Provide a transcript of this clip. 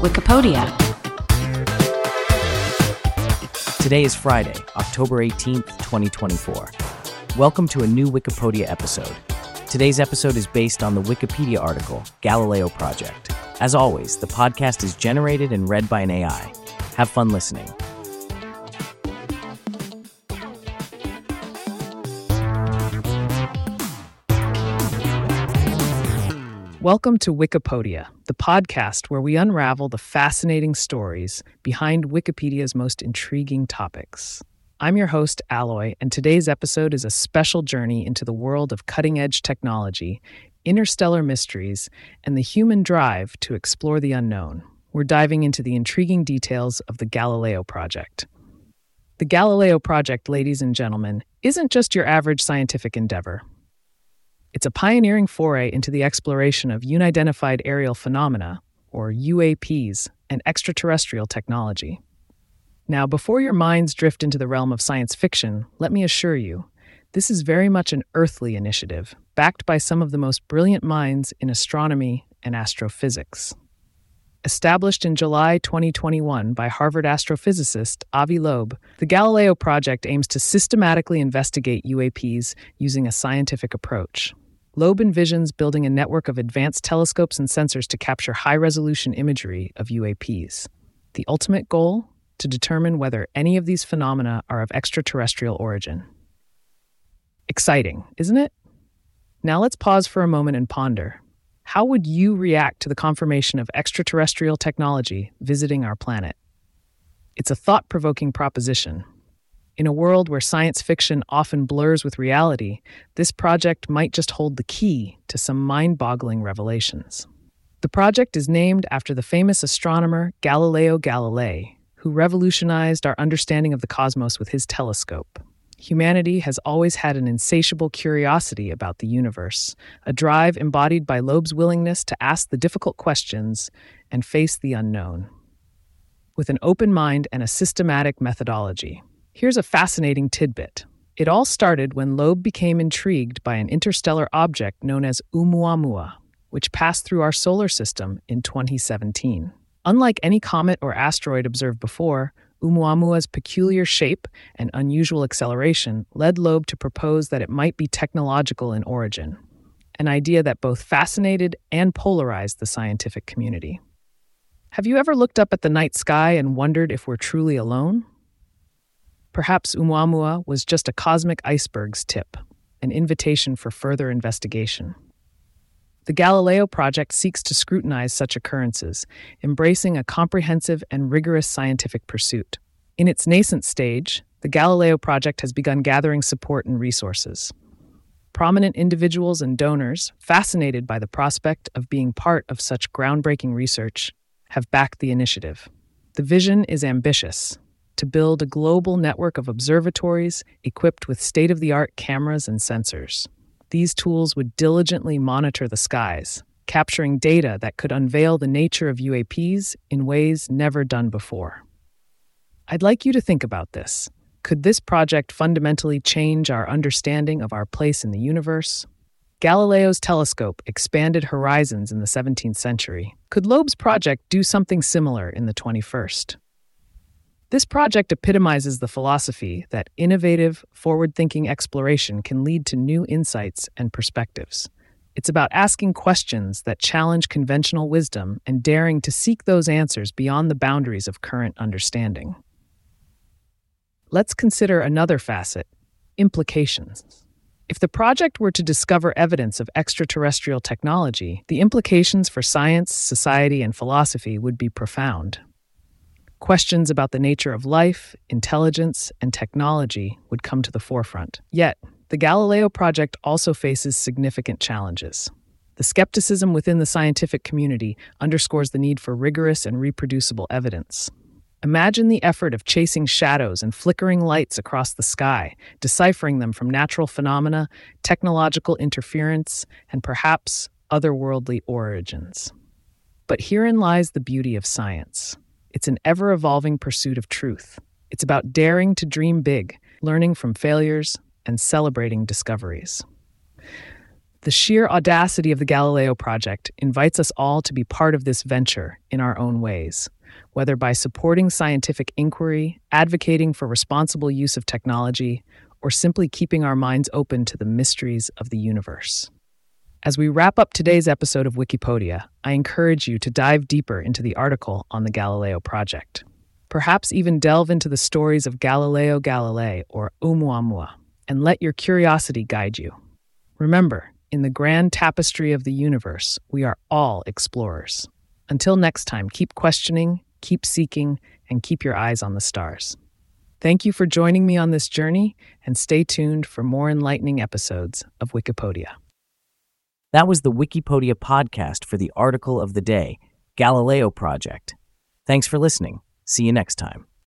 Wikipedia. Today is Friday, October 18th, 2024. Welcome to a new Wikipedia episode. Today's episode is based on the Wikipedia article, Galileo Project. As always, the podcast is generated and read by an AI. Have fun listening. Welcome to Wikipedia, the podcast where we unravel the fascinating stories behind Wikipedia's most intriguing topics. I'm your host, Alloy, and today's episode is a special journey into the world of cutting-edge technology, interstellar mysteries, and the human drive to explore the unknown. We're diving into the intriguing details of the Galileo Project. The Galileo Project, ladies and gentlemen, isn't just your average scientific endeavor. It's a pioneering foray into the exploration of unidentified aerial phenomena, or UAPs, and extraterrestrial technology. Now, before your minds drift into the realm of science fiction, let me assure you, this is very much an earthly initiative, backed by some of the most brilliant minds in astronomy and astrophysics. Established in July 2021 by Harvard astrophysicist Avi Loeb, the Galileo Project aims to systematically investigate UAPs using a scientific approach. Loeb envisions building a network of advanced telescopes and sensors to capture high-resolution imagery of UAPs. The ultimate goal? To determine whether any of these phenomena are of extraterrestrial origin. Exciting, isn't it? Now let's pause for a moment and ponder. How would you react to the confirmation of extraterrestrial technology visiting our planet? It's a thought-provoking proposition. In a world where science fiction often blurs with reality, this project might just hold the key to some mind-boggling revelations. The project is named after the famous astronomer Galileo Galilei, who revolutionized our understanding of the cosmos with his telescope. Humanity has always had an insatiable curiosity about the universe, a drive embodied by Loeb's willingness to ask the difficult questions and face the unknown. With an open mind and a systematic methodology. Here's a fascinating tidbit. It all started when Loeb became intrigued by an interstellar object known as Oumuamua, which passed through our solar system in 2017. Unlike any comet or asteroid observed before, Oumuamua's peculiar shape and unusual acceleration led Loeb to propose that it might be technological in origin, an idea that both fascinated and polarized the scientific community. Have you ever looked up at the night sky and wondered if we're truly alone? Perhaps Oumuamua was just a cosmic iceberg's tip, an invitation for further investigation. The Galileo Project seeks to scrutinize such occurrences, embracing a comprehensive and rigorous scientific pursuit. In its nascent stage, the Galileo Project has begun gathering support and resources. Prominent individuals and donors, fascinated by the prospect of being part of such groundbreaking research, have backed the initiative. The vision is ambitious: to build a global network of observatories equipped with state-of-the-art cameras and sensors. These tools would diligently monitor the skies, capturing data that could unveil the nature of UAPs in ways never done before. I'd like you to think about this. Could this project fundamentally change our understanding of our place in the universe? Galileo's telescope expanded horizons in the 17th century. Could Loeb's project do something similar in the 21st? This project epitomizes the philosophy that innovative, forward-thinking exploration can lead to new insights and perspectives. It's about asking questions that challenge conventional wisdom and daring to seek those answers beyond the boundaries of current understanding. Let's consider another facet: implications. If the project were to discover evidence of extraterrestrial technology, the implications for science, society, and philosophy would be profound. Questions about the nature of life, intelligence, and technology would come to the forefront. Yet, the Galileo Project also faces significant challenges. The skepticism within the scientific community underscores the need for rigorous and reproducible evidence. Imagine the effort of chasing shadows and flickering lights across the sky, deciphering them from natural phenomena, technological interference, and perhaps otherworldly origins. But herein lies the beauty of science. It's an ever-evolving pursuit of truth. It's about daring to dream big, learning from failures, and celebrating discoveries. The The sheer audacity of the Galileo Project invites us all to be part of this venture in our own ways, whether by supporting scientific inquiry, advocating for responsible use of technology, or simply keeping our minds open to the mysteries of the universe. As we wrap up today's episode of Wikipedia, I encourage you to dive deeper into the article on the Galileo Project. Perhaps even delve into the stories of Galileo Galilei or Oumuamua, and let your curiosity guide you. Remember, in the grand tapestry of the universe, we are all explorers. Until next time, keep questioning, keep seeking, and keep your eyes on the stars. Thank you for joining me on this journey, and stay tuned for more enlightening episodes of Wikipedia. That was the Wikipedia podcast for the article of the day, Galileo Project. Thanks for listening. See you next time.